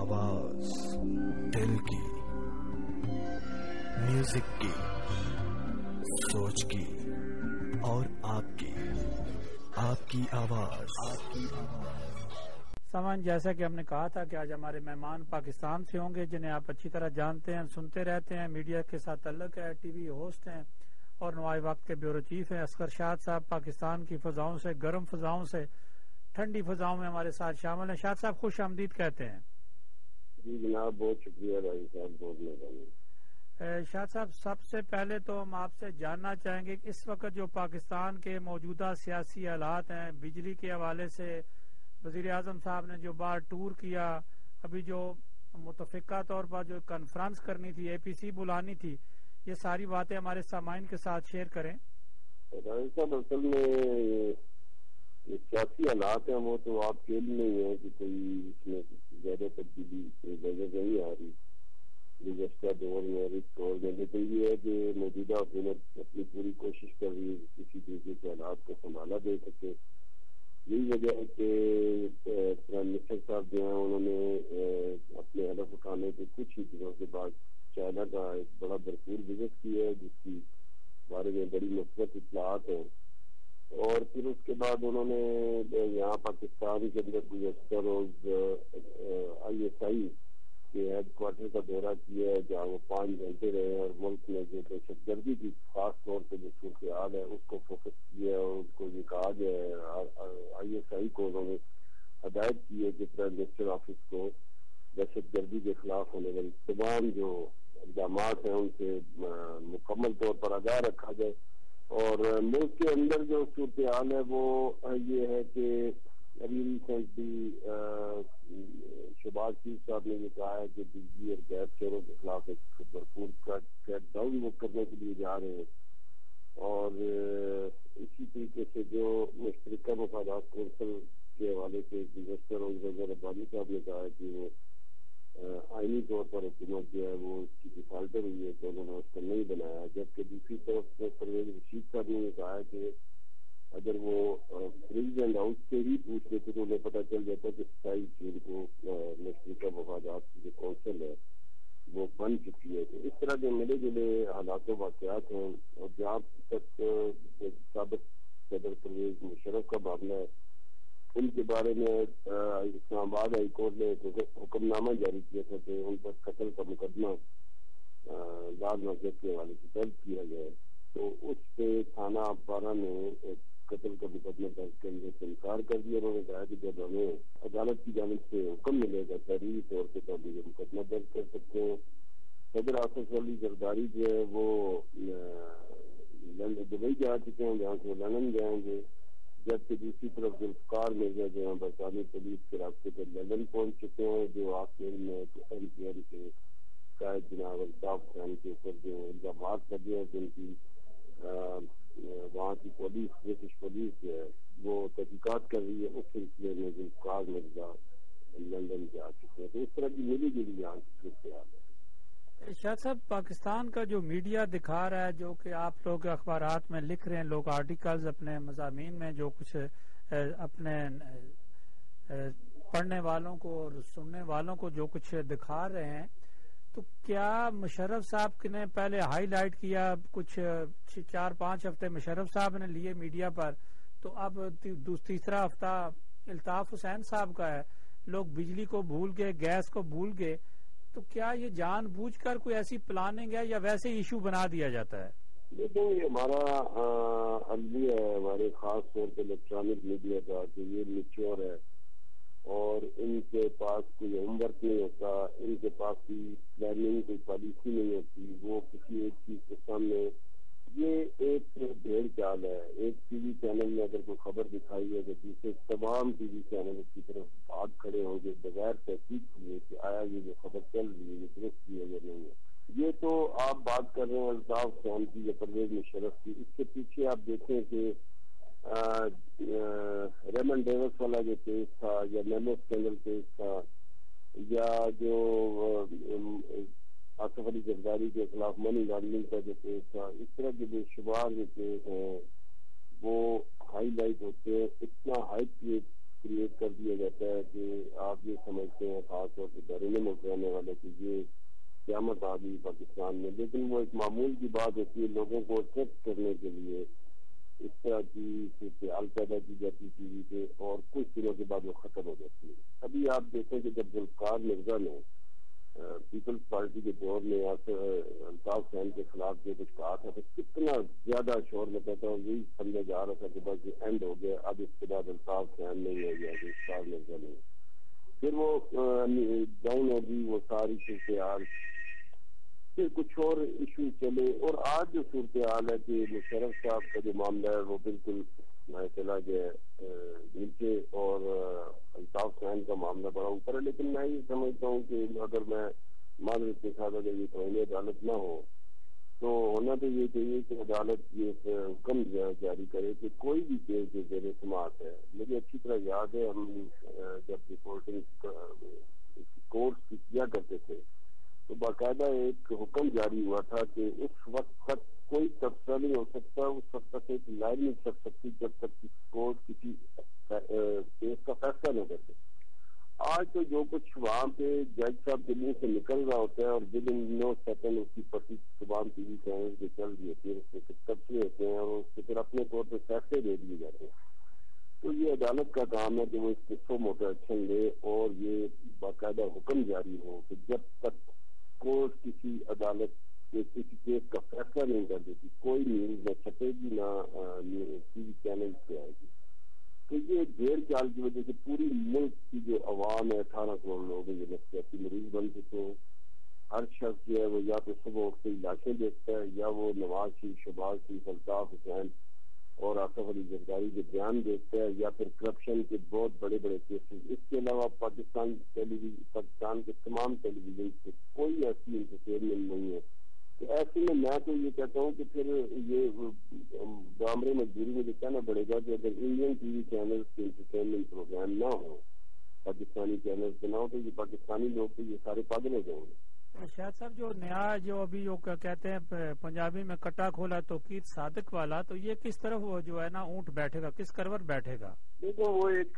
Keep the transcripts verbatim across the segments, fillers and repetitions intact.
आवाज दिल की, म्यूजिक की, सोच की और आपकी आपकी आवाज आपकी आवाज। सामान, जैसा कि हमने कहा था कि आज हमारे मेहमान पाकिस्तान से होंगे, जिन्हें आप अच्छी तरह जानते हैं, सुनते रहते हैं, मीडिया के साथ ताल्लुक है, टीवी होस्ट हैं और नवाए वक्त के ब्यूरो चीफ हैं। असगर शाद साहब पाकिस्तान की फजाओं से, गर्म फजाओं से ठंडी फजाओं में हमारे साथ शामिल हैं। शाद साहब खुश आमदीद कहते हैं। जी जनाब, बहुत शुक्रिया भाई साहब, बहुत मेहरबानी। शाद साहब, सबसे पहले तो हम आपसे जानना चाहेंगे कि इस वक्त जो पाकिस्तान के मौजूदा सियासी हालात हैं, बिजली के हवाले से वजीर आजम साहब ने जो बार टूर किया, अभी जो मुतफिका तौर पर जो कॉन्फ्रेंस करनी थी, ए पी सी बुलानी थी, ये सारी बातें हमारे सामाइन के साथ शेयर करें। साहब, असल में ये सियासी हालात हैं वो तो आप खेल में ही है कि कोई इसमें ज्यादा तब्दीली नजर नहीं आ रही गुज़श्ता दौर में, इस दौर में। लेकिन ये है कि मौजूदा हुकूमत अपनी पूरी कोशिश कर रही है किसी तरीके से हालात को संभाला दे सके। यही वजह है कि प्राइम मिनिस्टर साहब जो हैं उन्होंने अपने हलफ उठाने के कुछ ही दिनों के बाद चाइना का एक बड़ा भरपूर विजिट किया है, जिसकी बारे में बड़ी मुस्बत इत्तलात है। और फिर उसके बाद उन्होंने यहाँ पाकिस्तान के अंदर गुज़श्ता रोज आई एस आई के हेड क्वार्टर का दौरा किया है, जहाँ वो पाँच घंटे रहे और मुल्क में जो दहशतगर्दी की खास तौर पर जो सूरत हाल है उसको फोकस किया और उसको ये कहा गया है, आई एस आई को उन्होंने हदायत की है कि प्राइम मिनिस्टर ऑफिस को दहशतगर्दी के खिलाफ होने वाले तमाम जो इक़दाम हैं उनसे मुकम्मल तौर पर आगाह रखा जाए। और मुल्क के अंदर जो सूरत हाल है वो ये है कि अभी रिसेंटली शहबाज शरीफ साहब ने ये कहा है कि बिजली और गैस चोरों के खिलाफ एक भरपूर क्रैक डाउन वो करने के लिए जा रहे हैं। और इसी तरीके से जो मुश्तरका मफादात कौंसिल के हवाले से गुज़श्ता रोज रज़ा रब्बानी साहब ने कहा है कि वो आईनी तौर पर हुकूमत जो है वो उसकी डिफाल्टर हुई है, तो उन्होंने उसको नहीं बनाया। जबकि दूसरी तरफ परवेज रशीद साहब ने कहा है कि अगर वो प्रेसिडेंट हाउस से ही पूछ लेते तो उन्हें पता चल जाता कि सताईस जून को मुश्तरका मफादात की जो कौंसिल है वो बन चुकी है। तो इस तरह के मिले जुले हालात वाक़यात हैं। और जहाँ तक साबिक सदर परवेज मुशर्रफ का मामला है, उनके बारे में इस्लामाबाद हाई कोर्ट ने हुक्मनामा जारी किया था कि उन पर कत्ल का मुकदमा लाल मस्जिद के हवाले से दर्ज किया गया। तो उस पे थाना अपारा ने कत्ल का मुकदमा दर्ज करने से इनकार कर दिया। उन्होंने कहा कि जब हमें अदालत की जानिब से हुक्म मिलेगा तहरीरी तौर पर तो हम ये मुकदमा दर्ज कर सकते हैं। सदर आसिफ अली जरदारी जो है वो दुबई जा चुके हैं, जहाँ से वो लंदन जाएंगे। जबकि दूसरी तरफ जुल्फकार मिर्जा जो है बरतानी पुलिस के रास्ते पर लंदन पहुंच चुके हैं, जो आखिर में एम पी एम के कायद जनाब अल्ताफ खान के ऊपर जो इल्जाम लगे हैं, जिनकी वहाँ की पुलिस ब्रिटिश पुलिस जो है वो तहकीकात कर रही है, उस सिलसिले में जुल्फकार मिर्जा लंदन जा चुके हैं। तो इस तरह की मिली जुली यहाँ की सूरत हाल है। शाह साहब, पाकिस्तान का जो मीडिया दिखा रहा है, जो कि आप लोग अखबारात में लिख रहे हैं, लोग आर्टिकल्स अपने मज़ामीन में जो कुछ अपने पढ़ने वालों को और सुनने वालों को जो कुछ दिखा रहे हैं, तो क्या मुशर्रफ साहब ने पहले हाईलाइट किया, कुछ चार पांच हफ्ते मुशर्रफ साहब ने लिए मीडिया पर, तो अब तीसरा हफ्ता अल्ताफ हुसैन साहब का है, लोग बिजली को भूल गए, गैस को भूल गए। तो क्या ये जानबूझकर कोई ऐसी प्लानिंग है या वैसे इशू बना दिया जाता है? देखो, ये हमारा अलविया है हमारे खास तौर पर इलेक्ट्रॉनिक मीडिया का, कि ये मैच्योर है और इनके पास कोई होमवर्क नहीं होता, इनके पास कोई प्लानिंग, कोई पॉलिसी नहीं होती। वो किसी एक चीज के सामने, ये एक भेड़ चाल है। एक टीवी चैनल में अगर कोई खबर दिखाई है तो दूसरे तमाम टीवी चैनल उसकी तरफ भाग खड़े होंगे बगैर तहकीक किए कि आया ये जो खबर चल रही है ये दुरुस्त की है या नहीं है। ये तो आप बात कर रहे हैं अल्ताफ खान की या परवेज मुशर्रफ की। इसके पीछे आप देखें कि रेमन डेविस वाला जो केस था, या मेमो स्कैंडल केस था, या जो आसिफ अली जरदारी के खिलाफ मनी लॉन्ड्रिंग का जो केस था, इस तरह के बेशुमार जो केस हैं वो हाईलाइट होते हैं, इतना हाइप क्रिएट کریٹ کر دیا جاتا ہے کہ آپ یہ سمجھتے ہیں خاص طور پہ بیرون ملک رہنے والے کہ یہ قیامت آ گئی پاکستان میں، لیکن وہ ایک معمول کی بات ہوتی ہے لوگوں کو اٹریکٹ کرنے کے لیے اس طرح کی صورتحال پیدا کی جاتی ٹی وی پہ، اور کچھ دنوں کے بعد وہ ختم ہو جاتی ہے۔ ابھی آپ دیکھیں کہ جب ذوالفقار مرزا نے پیپلز پارٹی کے دور میں الطاف حسین کے خلاف جو کچھ کہا تھا تو کتنا زیادہ شور لگا تھا، اور یہی سمجھا جا رہا تھا کہ بس یہ اینڈ ہو گیا، اب اس کے بعد الطاف حسین نہیں ہو گیا، ذوالفقار مرزا نہیں۔ پھر وہ ڈاؤن ہو گئی وہ ساری صورتحال، پھر کچھ اور ایشو چلے، اور آج جو صورتحال ہے کہ مشرف صاحب کا جو معاملہ ہے وہ بالکل چلا گیا نیچے، اور الطاف حسین کا معاملہ بڑا اوپر ہے۔ لیکن میں یہ سمجھتا ہوں کہ اگر میں معذرت کے ساتھ اگر یہ توہین عدالت نہ ہو تو ہونا تو یہ چاہیے کہ عدالت یہ حکم جاری کرے کہ کوئی بھی کیس جو زیر سماعت ہے، مجھے اچھی طرح یاد ہے ہم جب رپورٹنگ کورس کیا کرتے تھے تو باقاعدہ ایک حکم جاری ہوا تھا کہ اس وقت تک کوئی تبصرہ نہیں ہو سکتا، اس وقت تک ایک لائن نہیں چل سکتی جب تک کورٹ کسی کیس کا فیصلہ نہ کرتے۔ آج تو جو کچھ وہاں پہ جج صاحب کے منہ سے نکل رہا ہوتا ہے اور ود ان نو سیکنڈ اس کی پرتی تمام ٹی وی چینل پہ چل رہی ہوتی ہے، اس کے پھر تبصرے ہوتے ہیں اور اس کے پھر اپنے طور پہ فیصلے دے دیے جاتے ہیں۔ تو یہ عدالت کا کام ہے کہ وہ اس کے سو موٹر ایکشن لے اور یہ باقاعدہ حکم جاری ہو کہ جب تک کورٹ کسی عدالت کے کسی کیس کا فیصلہ نہیں کر دیتی کوئی نیوز نہ چھپے گی نہ ٹی وی چینل پہ آئے گی۔ تو یہ ڈیڑھ چال کی وجہ سے پوری ملک کی جو عوام ہے، اٹھارہ کروڑ لوگ ہیں، یہ نفسیاتی مریض بن چکے ہیں۔ ہر شخص جو ہے وہ یا تو صبح اٹھ کے لاشیں دیکھتا ہے، یا وہ نواز شریف، شہباز شریف، الطاف حسین اور آصف علی زرداری کے بیان دیکھتا ہے، یا پھر کرپشن کے بہت بڑے بڑے کیسز۔ اس کے علاوہ پاکستان ٹیلی ویژن پاکستان کے تمام ٹیلی ویژن سے کوئی ایسی انٹرٹینمنٹ نہیں ہے۔ تو ایسے میں میں تو یہ کہتا ہوں کہ پھر یہ بامرے مجبوری میں یہ کہنا پڑے گا کہ اگر انڈین ٹی وی چینل کے انٹرٹینمنٹ پروگرام نہ ہو، پاکستانی چینل پہ نہ ہو، تو یہ پاکستانی لوگ تو یہ سارے پاگل ہو جائیں گے۔ شاہد صاحب جو نیا جو ابھی جو کہتے ہیں پنجابی میں کٹا کھولا توقید صادق والا، تو یہ کس طرف وہ جو ہے نا اونٹ بیٹھے گا، کس کروٹ بیٹھے گا؟ دیکھو وہ ایک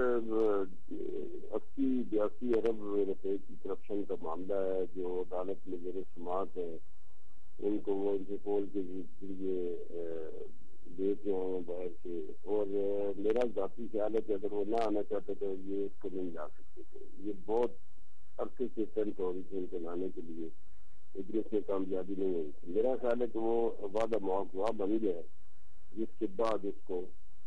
اسی بیاسی ارب روپے کی کرپشن کا معاملہ ہے جو عدالت میں زیر سماعت ہے، ان کو وہ انٹرپول کے ذریعے لے کے آئے ہیں باہر سے، اور میرا ذاتی خیال ہے کہ اگر وہ نہ آنا چاہتے تو یہ اس کو نہیں لا سکتے تھے۔ یہ بہت عرصے سے اٹیمپٹ ہو رہی تھی ان کو لانے کے لیے، لیکن اس میں کامیابی نہیں ہوئی تھی۔ میرا خیال ہے کہ وہ وعدہ موقع بن گیا، جس کے بعد اس کو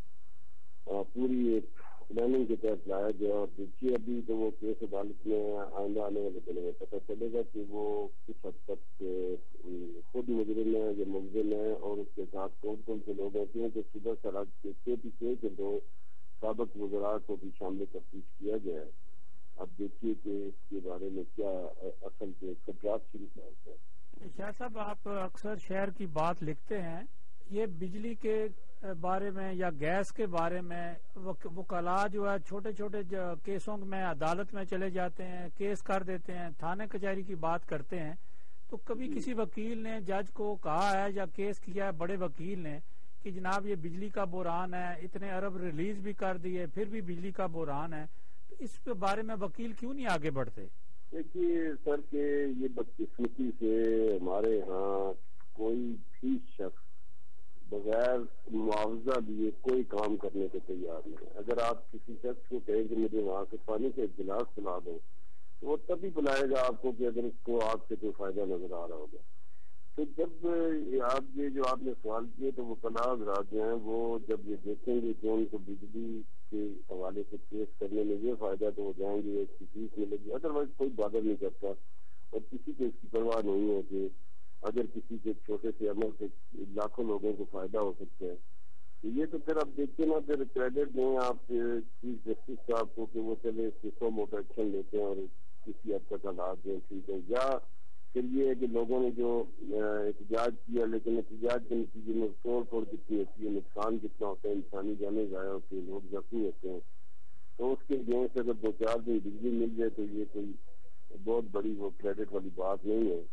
پوری ایک پلاننگ کے تحت لایا گیا، اور دیکھیے ابھی تو وہ کیس عدالت میں آئندہ آنے والے دنوں میں پتہ چلے گا کہ وہ کس حد تک خود مجرم ہے یا ملزم ہے، اور اس کے ساتھ کون کون سے لوگ ہوتے ہیں کہ صبح سراج کے پیچھے کے دو سابق وزراء کو بھی شامل تفتیش کیا گیا ہے۔ اب دیکھیے کہ اس کے بارے میں کیا اصل کے خدشات شروع ہوتا ہے۔ شاہ صاحب آپ اکثر شہر کی بات لکھتے ہیں، یہ بجلی کے بارے میں یا گیس کے بارے میں وکلاء جو ہے چھوٹے چھوٹے کیسوں میں عدالت میں چلے جاتے ہیں، کیس کر دیتے ہیں، تھانے کچہری کی بات کرتے ہیں، تو کبھی کسی وکیل نے جج کو کہا ہے یا کیس کیا ہے بڑے وکیل نے کہ جناب یہ بجلی کا بحران ہے، اتنے ارب ریلیز بھی کر دیے پھر بھی بجلی کا بحران ہے، تو اس کے بارے میں وکیل کیوں نہیں آگے بڑھتے؟ دیکھیے سر کہ یہ بدقسمتی سے ہمارے ہاں کوئی بھی شخص بغیر معاوضہ دیے کوئی کام کرنے کو تیار نہیں ہے۔ اگر آپ کسی شخص کو کہیں کہ مجھے وہاں سے پانی کا ایک گلاس پلا دو تو وہ تبھی پلائے گا آپ کو کہ اگر اس کو آپ سے کوئی فائدہ نظر آ رہا ہوگا۔ تو جب آپ یہ جو آپ نے سوال کیے تو وہ وکلاء حضرات جو ہیں وہ جب یہ دیکھیں گے کہ ان کو بجلی کے حوالے سے کیس کرنے میں یہ فائدہ تو وہ جائیں گے، اس کی فیس ملے گی، ادروائز کوئی بادر نہیں کرتا، اور کسی کو اس کی پرواہ نہیں ہے کہ اگر کسی کے چھوٹے سے عمل سے لاکھوں لوگوں کو فائدہ ہو سکتا ہے۔ تو یہ تو پھر اب دیکھتے نا، پھر کریڈٹ دیں آپ چیف جسٹس صاحب کو کہ وہ چلے سو موٹر ایکشن لیتے ہیں اور کسی حد تک حالات دیں، ٹھیک ہے، یا پھر یہ ہے کہ لوگوں نے جو احتجاج کیا لیکن احتجاج کے نتیجے میں توڑ پھوڑ کتنی ہوتی ہے، نقصان کتنا ہوتا ہے، انسانی جانیں ضائع ہوتی ہیں، لوگ زخمی ہوتے ہیں، تو اس کے دن سے اگر دو چار دن بجلی مل جائے تو یہ کوئی بہت بڑی وہ کریڈٹ والی بات نہیں ہے۔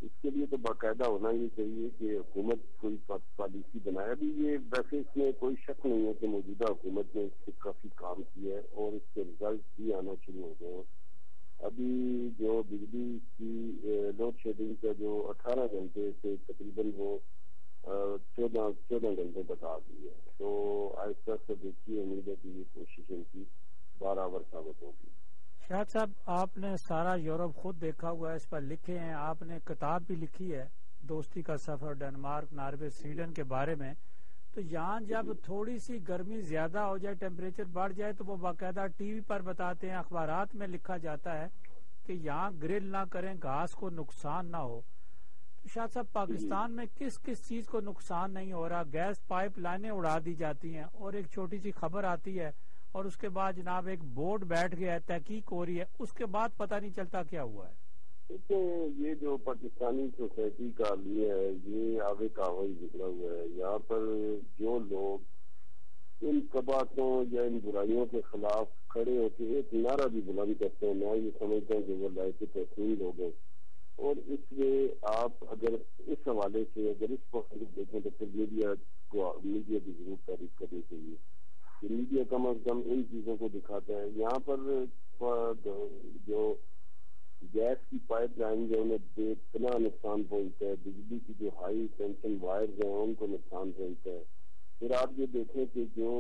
اس کے لیے تو باقاعدہ ہونا یہ چاہیے کہ حکومت کوئی پالیسی بنائے. ابھی یہ ویسے اس میں کوئی شک نہیں ہے کہ موجودہ حکومت نے اس پہ کافی کام کیا ہے اور اس کے رزلٹ بھی آنا شروع ہو گئے ہیں. ابھی جو بجلی کی لوڈ شیڈنگ کا جو اٹھارہ گھنٹے سے تقریباً وہ چودہ چودہ گھنٹے تک آ گئی ہے. تو آہستہ سے دیکھیے امید ہے کہ یہ کوشش ان کی برابر ثابت ہوگی. شاہد صاحب آپ نے سارا یورپ خود دیکھا ہوا ہے, اس پر لکھے ہیں, آپ نے کتاب بھی لکھی ہے دوستی کا سفر ڈنمارک ناروے سویڈن کے بارے میں. تو یہاں جب تھوڑی سی گرمی زیادہ ہو جائے, ٹیمپریچر بڑھ جائے, تو وہ باقاعدہ ٹی وی پر بتاتے ہیں, اخبارات میں لکھا جاتا ہے کہ یہاں گرل نہ کریں, گھاس کو نقصان نہ ہو. تو شاہد صاحب پاکستان میں کس کس چیز کو نقصان نہیں ہو رہا؟ گیس پائپ لائنیں اڑا دی جاتی ہیں اور ایک چھوٹی سی خبر آتی ہے اور اس کے بعد جناب ایک بورڈ بیٹھ گیا ہے, تحقیق ہو رہی ہے, اس کے بعد پتہ نہیں چلتا کیا ہوا ہے. یہ جو پاکستانی سوسائٹی کا عالیہ ہے یہ آگے کہاوی گزرا ہوا ہے. یہاں پر جو لوگ ان قباحتوں یا ان برائیوں کے خلاف کھڑے ہو کے ایک نعرہ بھی بلند کرتے ہیں, میں یہ سمجھتا ہوں کہ وہ لائق تحسین لوگ ہیں. اور اس لیے آپ اگر اس حوالے سے اگر اس کو دیکھیں تو پھر میڈیا کو میڈیا کی ضرور تعریف کرنی چاہیے کہ میڈیا کم از کم ان چیزوں کو دکھاتا ہے. یہاں پر جو گیس کی پائپ لائن جو انہیں بے پناہ نقصان پہنچتا ہے, بجلی کی جو ہائی ٹینشن وائرز ہیں ان کو نقصان پہنچتا ہے. پھر آپ یہ دیکھیں کہ جو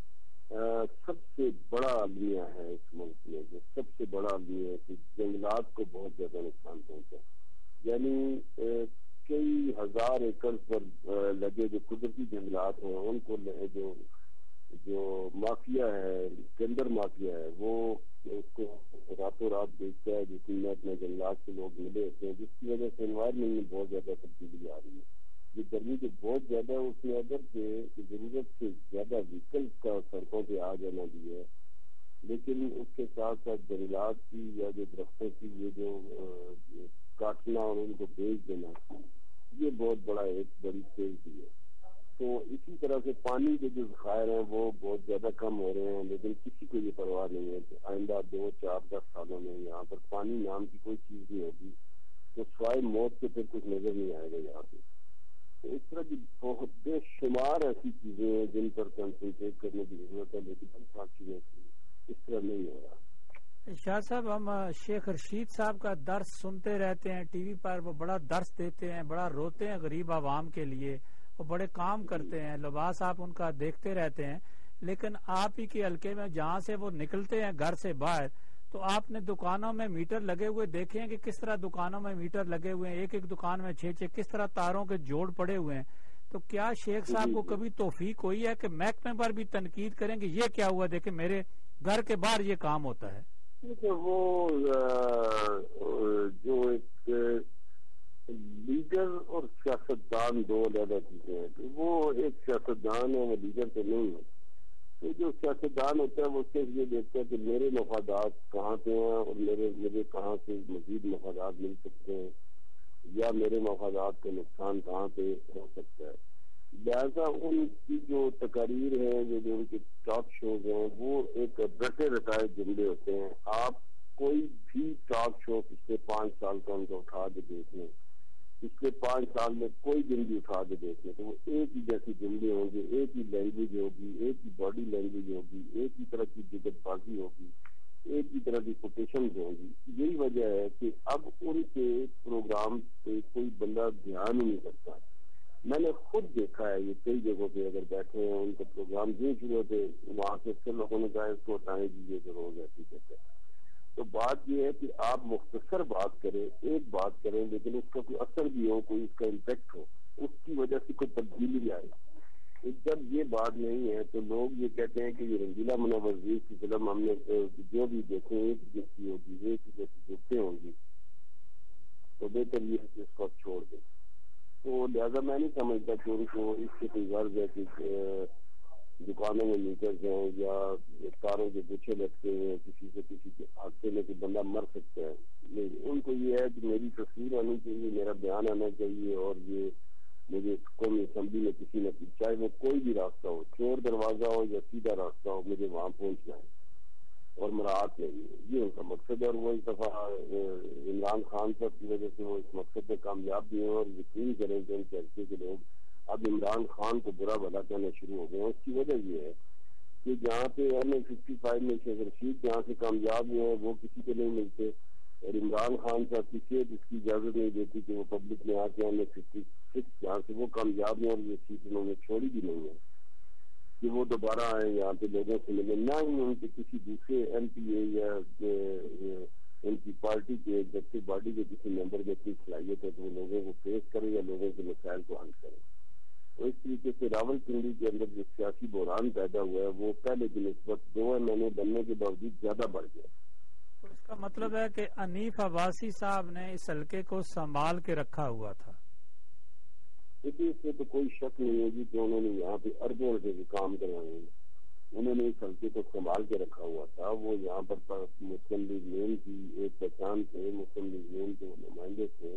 سب سے بڑا المیہ ہے اس ملک میں, جو سب سے بڑا المیہ ہے کہ جنگلات کو بہت زیادہ نقصان پہنچا ہے. یعنی کئی ہزار ایکڑ پر لگے جو قدرتی جنگلات ہیں ان کو جو جو مافیا ہے, ٹینڈر مافیا ہے, وہ اس کو راتوں رات بیچتا ہے, جس میں اپنے جنگلات سے لوگ ملے ہوتے ہیں, جس کی وجہ سے انوائرمنٹ میں بہت زیادہ تبدیلی آ رہی ہے. یہ گرمی جو بہت زیادہ ہے اس میں اگر کہ ضرورت سے زیادہ ویکلس کا سڑکوں پہ آ جانا بھی ہے, لیکن اس کے ساتھ ساتھ جنگلات کی یا جو درختوں کی یہ جو کاٹنا اور ان کو بیچ دینا یہ بہت بڑا ایک بڑی چیز بھی ہے. تو اسی طرح سے پانی کے جو ذخائر ہیں وہ بہت زیادہ کم ہو رہے ہیں, لیکن کسی کو یہ پرواہ نہیں ہے کہ آئندہ دو چار دس سالوں میں یہاں پر پانی نام کی کوئی چیز نہیں ہوگی, تو سوائے موت کے پھر کچھ نظر نہیں آئے گا یہاں پہ. تو اس طرح کی بہت بے شمار ایسی چیزیں ہیں جن پر کنسنٹریٹ کرنے کی ضرورت ہے, لیکن ہم ساتھی میں اس طرح نہیں ہو رہا. شاہ صاحب ہم شیخ رشید صاحب کا درس سنتے رہتے ہیں ٹی وی پر, وہ بڑا درس دیتے ہیں, بڑا روتے ہیں غریب عوام کے لیے, وہ بڑے کام کرتے ہیں, لباس آپ ان کا دیکھتے رہتے ہیں. لیکن آپ ہی کے حلقے میں جہاں سے وہ نکلتے ہیں گھر سے باہر, تو آپ نے دکانوں میں میٹر لگے ہوئے دیکھے ہیں کہ کس طرح دکانوں میں میٹر لگے ہوئے ہیں, ایک ایک دکان میں چھ چھ کس طرح تاروں کے جوڑ پڑے ہوئے ہیں. تو کیا شیخ صاحب کو کبھی توفیق ہوئی ہے کہ محکمے پر بھی تنقید کریں کہ یہ کیا ہوا, دیکھیں میرے گھر کے باہر یہ کام ہوتا ہے؟ وہ جو ایک لیڈر اور سیاستدان دو علیحدہ چیزیں ہیں. وہ ایک سیاستدان ہے, وہ لیڈر تو نہیں ہے. تو جو سیاستدان ہوتا ہے وہ صرف یہ دیکھتا ہے کہ میرے مفادات کہاں پہ ہیں اور میرے مجھے کہاں سے مزید مفادات مل سکتے ہیں یا میرے مفادات کا نقصان کہاں پہ ہو سکتا ہے. لہذا ان کی جو تقاریر ہیں, جو جو ان کے ٹاک شوز ہیں, وہ ایک رٹے رٹائے جملے ہوتے ہیں. آپ کوئی بھی ٹاک شو پچھلے پانچ سال کا ان کو اٹھا کے دیکھ لیں, پچھلے پانچ سال میں کوئی دن بھی اٹھا کے دیکھ لیں تو وہ ایک ہی جیسے جملے ہوں گے, ایک ہی لینگویج ہوگی, ایک ہی باڈی لینگویج ہوگی, ایک ہی طرح کی جگت بازی ہوگی, ایک ہی طرح کی کوٹیشنز ہوں گی. یہی وجہ ہے کہ اب ان کے پروگرام پہ کوئی بندہ دھیان ہی نہیں کرتا. میں نے خود دیکھا ہے یہ کئی جگہوں پہ اگر بیٹھے ہیں ان کے پروگرام جو شروع ہوتے وہاں سے اکثر لوگوں نے کہا اس کو ہٹائیں دیجیے تو روز ایسی کہتے ہیں. تو بات یہ ہے کہ آپ مختصر بات کریں, ایک بات کریں, لیکن اس کا کوئی اثر بھی ہو, کوئی اس کا امپیکٹ ہو, اس کی وجہ سے کوئی تبدیلی آئے. جب یہ بات نہیں ہے تو لوگ یہ کہتے ہیں کہ یہ رنگیلا منورز کی فلم ہم نے جو بھی دیکھیں ایک جیسی ہوگی, ایک جیسی جگتے ہوں گی, تو بہتر یہ ہے کہ اس کو چھوڑ دیں. تو لہٰذا میں نہیں سمجھتا کہ ان کو اس سے کوئی غرض ہے کہ دکانوں میں میٹرز ہیں یا تاروں کے گچھے لٹکے ہیں, کسی سے کسی کے حادثے میں کوئی بندہ مر سکتا ہے. نہیں, ان کو یہ ہے کہ میری تصویر آنی چاہیے, میرا بیان آنا چاہیے, اور یہ مجھے قومی اسمبلی میں کسی نہ کسی, چاہے وہ کوئی بھی راستہ ہو, چور دروازہ ہو یا سیدھا راستہ ہو, مجھے وہاں پہنچنا ہے اور مراعات نہیں ہے. یہ ان کا مقصد مقصد ہے اور وہ اس دفعہ عمران خان صاحب کی وجہ سے وہ اس مقصد میں کامیاب بھی ہیں اور یقین کریں کہ ان کے علاقے کے لوگ اب عمران خان کو برا بھلا کہنا شروع ہو گئے ہیں. اس کی وجہ یہ ہے کہ جہاں پہ ایم اے ففٹی فائیو میں شیخ رشید جہاں سے کامیاب ہوئے ہیں وہ کسی کو نہیں ملتے, اور عمران خان صاحب کی صحت اس کی اجازت نہیں دیتی کہ وہ پبلک میں آ کے ایم اے ففٹی سکس جہاں سے وہ کامیاب ہیں اور یہ سیٹ انہوں نے چھوڑی بھی نہیں ہے کہ وہ دوبارہ آئے یہاں پہ لوگوں سے ملے, نہ ہی ان کے کسی دوسرے ایم پی اے یا ان کی پارٹی کے ایگزیکٹو باڈی کے کسی ممبر میں اتنی صلاحیت ہے تو وہ لوگوں کو فیس کرے یا لوگوں کے مسائل کو حل کرے. تو اس طریقے سے راول پنڈی کے اندر جو سیاسی بحران پیدا ہوا ہے وہ پہلے کی نسبت دو مہینے بننے کے باوجود زیادہ بڑھ گیا. تو اس کا مطلب ہے کہ انیف عباسی صاحب نے اس حلقے کو سنبھال کے رکھا ہوا تھا. دیکھیے اس میں تو کوئی شک نہیں ہے جی کہ انہوں نے یہاں پہ اربوں روپے کے کام کروائے ہیں, انہوں نے اس حلقے کو سنبھال کے رکھا ہوا تھا. وہ یہاں پر مسلم لیگ نون کی ایک پہچان تھے, مسلم لیگ نون کے نمائندے تھے,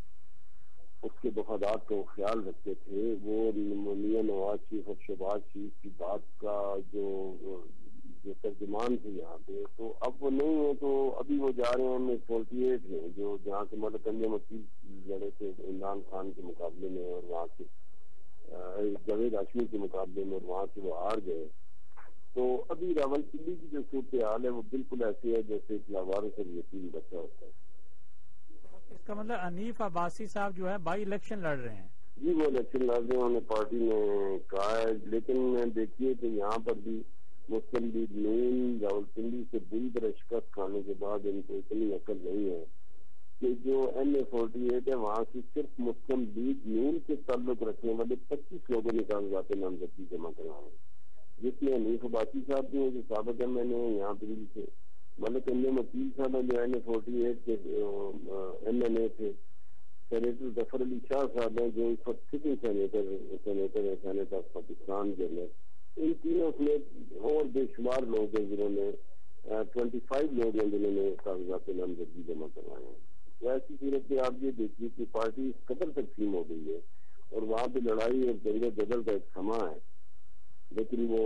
اس کے مفادات کا خیال رکھتے تھے. وہ میاں نواز شریف اور شہباز شریف کی بات کا جو جو ترجمان تھے یہاں پہ, تو اب وہ نہیں ہے. تو ابھی وہ جا رہے ہیں فورٹی ایٹ میں جو جہاں سے ملک انجم وکیل لڑے تھے عمران خان کے مقابلے میں اور وہاں سے جاوید ہاشمی کے مقابلے میں اور وہاں سے وہ ہار گئے. تو ابھی راول پنڈی کی جو صورتحال ہے وہ بالکل ایسی ہے جیسے ایک لاواروں سے یتیم بچہ ہوتا ہے. اس کا مطلب انیف عباسی صاحب جو ہے بائی الیکشن لڑ رہے ہیں. جی وہ الیکشن لڑ رہے ہیں, انہوں نے پارٹی نے کہا ہے. لیکن دیکھیے کہ یہاں پر بھی مسلم لیگ نون راول پنڈی سے بری طرح شکست کھانے کے بعد ان کو اتنی عقل نہیں ہے کہ جو ایم اے فورٹی ایٹ ہے وہاں سے صرف مسلم لیگ نون سے تعلق رکھنے والے پچیس لوگوں نے کاغذات نامزدگی جمع کروائے, جس میں انیف عباسی صاحب بھی ہیں جو سابق ایم این اے یہاں پہ تھے, ملک انجم وکیل صاحب جو ایم اے فورٹی ایٹ کے ایم این اے تھے, سینیٹر ظفر علی شاہ صاحب ہیں جو اس وقت sitting senator senator senate of Pakistan کے اندر, ان تینوں سمیت اور بے شمار لوگ ہیں جنہوں نے ٹوینٹی فائیو لوگ ہیں جنہوں نے کاغذات نامزدگی جمع کروائے ہیں. تو ایسی صورت میں آپ یہ دیکھیے کہ پارٹی اس قدر تقسیم ہو گئی ہے اور وہاں پہ لڑائی اور جنگ و جدل کا ایک سما ہے, لیکن وہ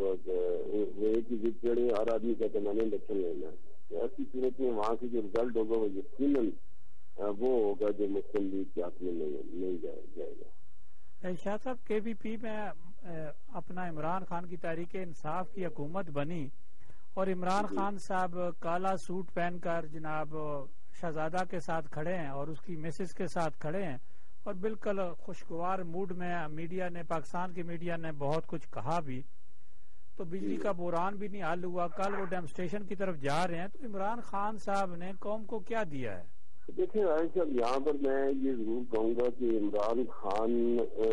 وہ ایک ہی ضد چڑھے ہر آدمی کا تو میں نے الیکشن لینا ہے. تو ایسی صورت میں وہاں سے جو رزلٹ ہوگا وہ یقیناً وہ ہوگا جو مسلم لیگ کے ہاتھ میں نہیں جائے گا. شاہ صاحب کے وی پی میں اپنا عمران خان کی تحریک انصاف کی حکومت بنی اور عمران خان صاحب کالا سوٹ پہن کر جناب شہزادہ کے ساتھ کھڑے ہیں اور اس کی مسز کے ساتھ کھڑے ہیں اور بالکل خوشگوار موڈ میں میڈیا نے پاکستان کی میڈیا نے بہت کچھ کہا بھی. تو بجلی کا بحران بھی نہیں حل ہوا, کل وہ ڈیمونسٹریشن کی طرف جا رہے ہیں. تو عمران خان صاحب نے قوم کو کیا دیا ہے؟ دیکھیں رائی صاحب, یہاں پر میں یہ ضرور کہوں گا کہ عمران خان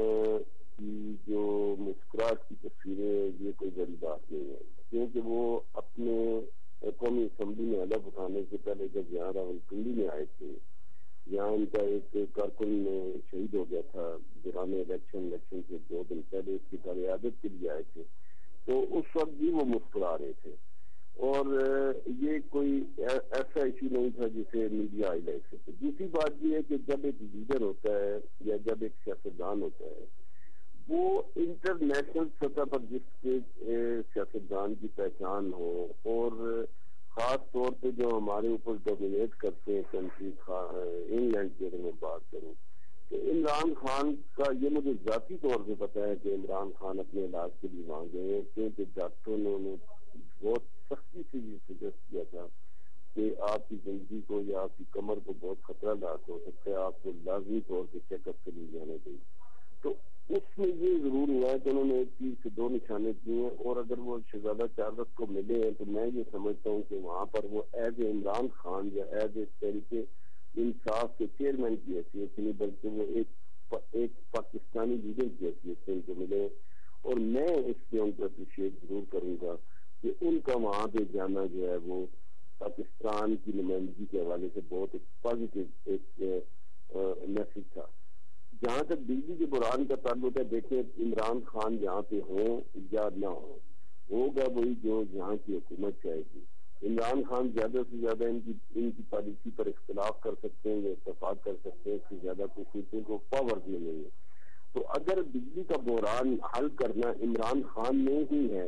کی جو مسکراہٹ کی تصویریں یہ کوئی بڑی بات نہیں ہے, کیونکہ وہ اپنے قومی اسمبلی میں حلف اٹھانے سے پہلے جب یہاں راول پنڈی میں آئے تھے, یہاں ان کا ایک کارکن شہید ہو گیا تھا دوران الیکشن الیکشن سے دو دن پہلے, اس کی قیادت کے لیے آئے تھے, تو اس وقت بھی وہ مسکرا رہے تھے. اور یہ کوئی ایسا ایشو نہیں تھا جسے میڈیا ہائی لائٹ کرتے. دوسری بات یہ ہے کہ جب ایک لیڈر ہوتا ہے یا جب ایک سیاستدان ہوتا ہے, وہ انٹرنیشنل سطح پر جس کے سیاستدان کی پہچان ہو, اور خاص طور پہ جو ہمارے اوپر ڈومینیٹ کرتے ہیں کنٹری, انگلینڈ کی اگر میں بات کروں تو عمران خان کا یہ مجھے ذاتی طور پہ پتا ہے کہ عمران خان اپنے علاج کے لیے وہاں گئے ہیں, کیونکہ ڈاکٹروں نے انہیں بہت سختی سے یہ سجیسٹ کیا تھا کہ آپ کی زندگی کو یا آپ کی کمر کو بہت خطرہ لاحق ہو سکتا ہے, آپ کو لازمی طور پہ چیک اپ کے لیے جانا چاہیے. تو اس میں یہ ضرور ہوا ہے کہ انہوں نے ایک چیز سے دو نشانے کیے ہیں, اور اگر وہ شہزادہ چارلس کو ملے ہیں تو میں یہ سمجھتا ہوں کہ وہاں پر وہ ایز اے عمران خان یا ایز اے تحریک انصاف کے چیئرمین کی حیثیت نہیں بلکہ وہ ایک ایک پاکستانی لیڈر کی حیثیت سے ان کو ملے. اور میں اس پہ ان کو اپریشیٹ ضرور کروں گا کہ ان کا وہاں پہ جانا جو ہے وہ پاکستان کی نمائندگی کے حوالے سے بہت ایک پازیٹیو ایک میسج تھا. جہاں تک بجلی کے بحران کا تعلق ہے, دیکھیں عمران خان جہاں پہ ہوں یا نہ ہوں, ہوگا وہی جو یہاں کی حکومت چاہے گی. عمران خان زیادہ سے زیادہ ان کی ان کی پالیسی پر اختلاف کر سکتے ہیں یا اتفاق کر سکتے ہیں, اس سے زیادہ خصوصیوں کو پاور میں نہیں ہے. تو اگر بجلی کا بحران حل کرنا عمران خان نے ہی ہے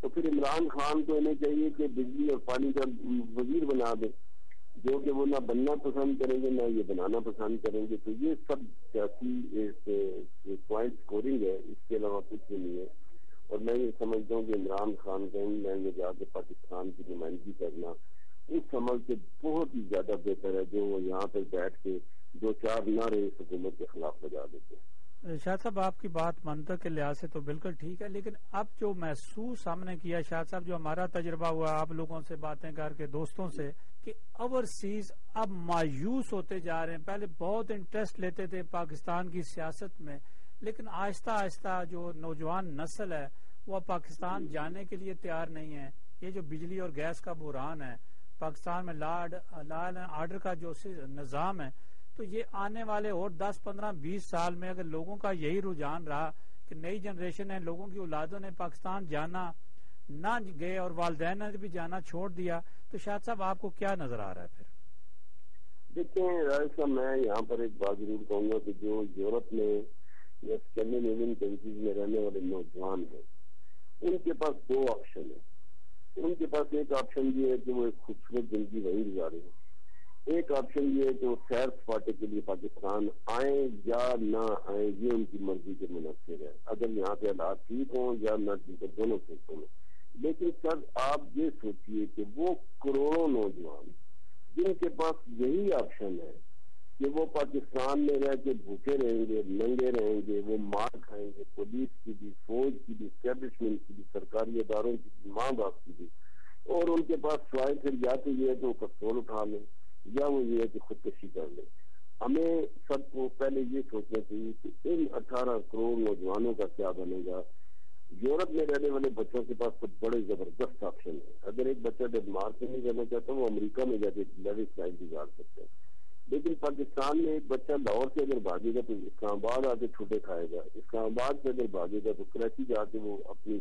تو پھر عمران خان کو انہیں چاہیے کہ بجلی اور پانی کا وزیر بنا دیں، جو کہ وہ نہ بننا پسند کریں گے نہ یہ بنانا پسند کریں گے. تو یہ سب سیاسی پوائنٹ اسکورنگ ہے، اس کے علاوہ کچھ بھی نہیں ہے. اور میں یہ سمجھتا ہوں کہ عمران خان کا انگلینڈ میں جا کے پاکستان کی نمائندگی کرنا اس عمل سے بہت ہی زیادہ بہتر ہے جو وہ یہاں پر بیٹھ کے دو چار نہ رہے اس حکومت کے خلاف بجا دیتے ہیں. شاہد صاحب آپ کی بات منطق کے لحاظ سے تو بالکل ٹھیک ہے، لیکن اب جو محسوس ہم نے کیا شاہد صاحب، جو ہمارا تجربہ ہوا آپ لوگوں سے باتیں کر کے دوستوں سے، کہ اوورسیز اب مایوس ہوتے جا رہے ہیں. پہلے بہت انٹرسٹ لیتے تھے پاکستان کی سیاست میں، لیکن آہستہ آہستہ جو نوجوان نسل ہے وہ پاکستان جانے کے لیے تیار نہیں ہے. یہ جو بجلی اور گیس کا بحران ہے، پاکستان میں لا اینڈ آرڈر کا جو نظام ہے، تو یہ آنے والے اور دس پندرہ بیس سال میں اگر لوگوں کا یہی رجحان رہا کہ نئی جنریشن ہے، لوگوں کی اولادوں نے پاکستان جانا نہ گئے اور والدین نے بھی جانا چھوڑ دیا، تو شاہد صاحب آپ کو کیا نظر آ رہا ہے پھر؟ دیکھیں راجد صاحب، میں یہاں پر ایک بات ضرور کہوں گا کہ جو یورپ میں یا اسکینڈینیوین کنٹریز میں رہنے والے نوجوان ہیں ان کے پاس دو آپشن ہیں. ان کے پاس ایک آپشن یہ ہے کہ وہ ایک خوبصورت زندگی وہیں گزارے ہیں، ایک آپشن یہ ہے کہ وہ سیر سپاٹے کے لیے پاکستان آئیں یا نہ آئیں، یہ ان کی مرضی کے منحصر ہے، اگر یہاں پہ حالات ٹھیک ہوں یا نہ ٹھیک ہوں، دونوں صورتوں میں. لیکن سر آپ یہ سوچیے کہ وہ کروڑوں نوجوان جن کے پاس یہی آپشن ہے کہ وہ پاکستان میں رہ کے بھوکے رہیں گے، ننگے رہیں گے، وہ مار کھائیں گے، پولیس کی بھی، فوج کی بھی، اسٹیبلشمنٹ کی بھی، سرکاری اداروں کی بھی، ماں باپ کی بھی، اور ان کے پاس سوائے پھر یا تو یہ ہے کہ وہ پستول اٹھا لیں یا وہ یہ ہے کہ خودکشی کر لیں. ہمیں سب کو پہلے یہ سوچنا چاہیے کہ ان اٹھارہ کروڑ نوجوانوں کا کیا بنے گا. یورپ میں رہنے والے بچوں کے پاس تو بڑے زبردست آپشن ہے. اگر ایک بچہ ڈنمارک سے نہیں جانا چاہتا وہ امریکہ میں جا کے لیوس لائف گزار سکتے ہیں. لیکن پاکستان میں ایک بچہ لاہور سے اگر بھاگے گا تو اسلام آباد آ کے چھوٹے کھائے گا، اسلام آباد سے اگر بھاگے گا تو کراچی جا کے وہ اپنی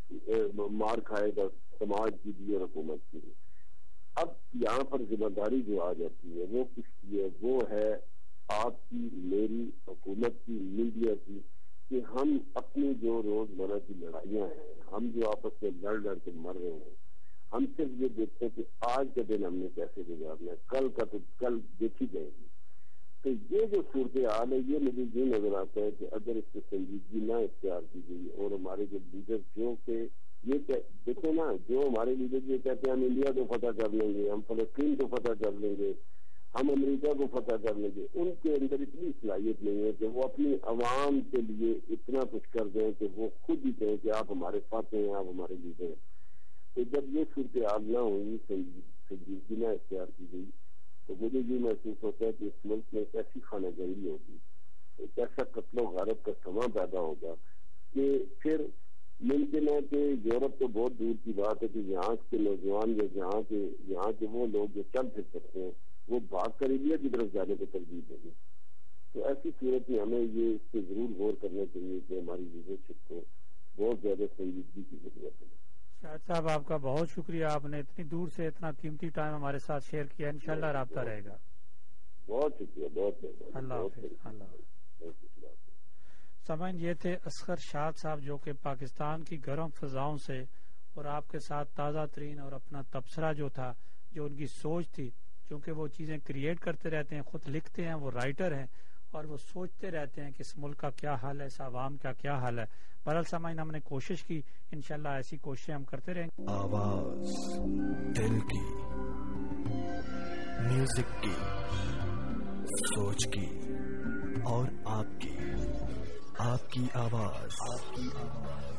مار کھائے گا سماج کی بھی اور حکومت کی بھی. اب یہاں پر ذمہ داری جو آ جاتی ہے وہ کس کی ہے؟ وہ ہے آپ کی، میری، حکومت کی، میڈیا کی، کہ ہم اپنی جو روزمرہ کی لڑائیاں ہیں، ہم جو آپس میں لڑ لڑ کے مر رہے ہیں، ہم صرف یہ دیکھتے ہیں کہ آج کا دن ہم نے کیسے گزارنا ہے، کل کا تو کل دیکھی جائے گی. تو یہ جو صورتحال ہے یہ مجھے یہ نظر آتا ہے کہ اگر اس سے سنجیدگی نہ اختیار کی گئی اور ہمارے جو لیڈر جو کہ یہ دیکھیں نا، جو ہمارے لیڈر یہ کہتے ہیں ہم انڈیا کو فتح کر لیں گے، ہم فلسطین کو فتح کر لیں گے، ہم امریکہ کو فتح کر لیں گے، ان کے اندر اتنی صلاحیت نہیں ہے کہ وہ اپنی عوام کے لیے اتنا کچھ کر دیں کہ وہ خود ہی کہیں کہ آپ ہمارے فاتح ہیں، آپ ہمارے لیڈر ہیں. تو جب یہ صورتحال نہ ہوئی، سنجیدگی نہ اختیار کی گئی، تو مجھے یہ محسوس ہوتا ہے کہ اس ملک میں ایک ایسی خانہ جنگی ہوگی، ایک ایسا قتل و غارت کا سما پیدا ہوگا کہ پھر ممکن ہے کہ یورپ تو بہت دور کی بات ہے کہ یہاں کے نوجوان یا یہاں کے یہاں کے وہ لوگ جو چل پھر سکتے ہیں وہ بھاگ کر انڈیا کی طرف جانے کو ترجیح دیں گے. تو ایسی صورت میں ہمیں یہ اس پہ ضرور غور کرنا چاہیے کہ ہماری لیڈرشپ کو بہت زیادہ سنجیدگی کی ضرورت ہے. شاہد صاحب آپ کا بہت شکریہ، آپ نے اتنی دور سے اتنا قیمتی ٹائم ہمارے ساتھ شیئر کیا. انشاءاللہ رابطہ رہے گا. بہت شکریہ، بہت اللہ حافظ. اللہ حافظ. سامعین، یہ تھے اصغر شاد صاحب جو کہ پاکستان کی گرم فضاؤں سے اور آپ کے ساتھ تازہ ترین اور اپنا تبصرہ جو تھا، جو ان کی سوچ تھی، چونکہ وہ چیزیں کریٹ کرتے رہتے ہیں، خود لکھتے ہیں، وہ رائٹر ہیں اور وہ سوچتے رہتے ہیں کہ اس ملک کا کیا حال ہے، اس عوام کا کیا حال ہے. بہرحال سامعین، ہم نے کوشش کی، انشاءاللہ ایسی کوششیں ہم کرتے رہیں گے. آواز دل کی، میوزک کی، سوچ کی اور آپ کی، آپ کی آواز.